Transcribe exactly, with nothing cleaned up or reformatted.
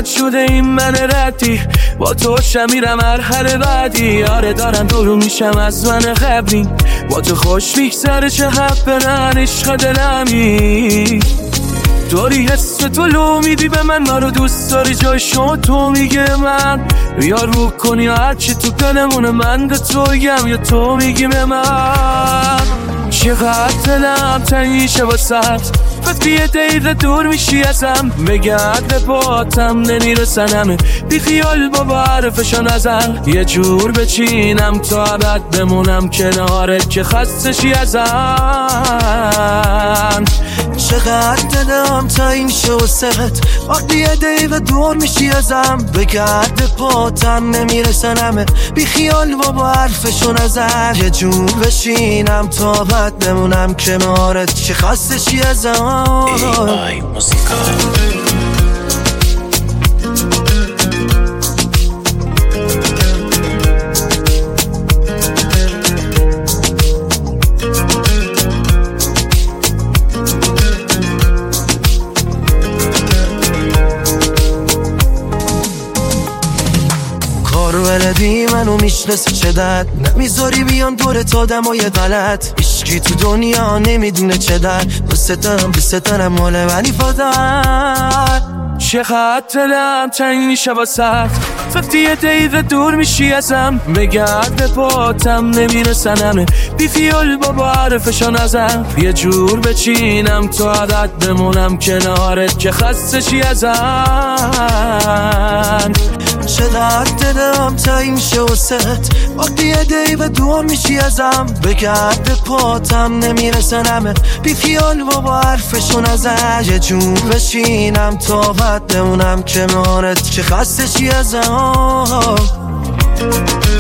رد شده این من ردی، با تو شمیرم مرحله بعدی. آره دارم دورو میشم از من قبلی، با تو خوش میگذره چه حب برن عشق دلمی. داری حس تو لو میدی به من، ما رو دوست داری جای شما تو میگه من. یا رو کنی یا هرچی تو دلمونه، من به تو بگم یا تو میگی به من. چقدر دلم تنگیشه واسد، وقتی یه دقیقه دور میشی ازم، بگرد به پاتم نمیرسنم. بی خیال بابا حرفشو نزن، یه جور بچینم تا ابد بمونم کنارت که خستشی ازم. چقدر دلم تنگ میشه واسد، وقتی یه دقیقه دور میشی ازم، بگرد به پاتم نمیرسنم. بی خیال بابا حرفشو نزن، یه جور بشینم تا ابد بمونم کنارت که خستشی ازم. ای آی موسیقا. بلدی منو میشناسه چه درد، نمیذاری بیان دورت آدمای غلط. هیچکی تو دنیا نمیدونه چه درد، بستم بستنم مال منی فادر. چقدر دلم تنگ میشه واسد، وقتی یه دقیقه دور میشی ازم، بگرد به پاتم نمیرسنم. بی خیال بابا حرفشو نزن، یه جور بچینم تا عدد بمونم کنارت که خستشی ازم. چقدر دلم تنگ میشه واسد، وقتی یه دقیقه دور میشی ازم، بگرد به پاتم نمیرسنم. بی خیال بابا حرفشو نزن، یه جور بشینم تا بعد بمونم کنارت که خستشی ازم.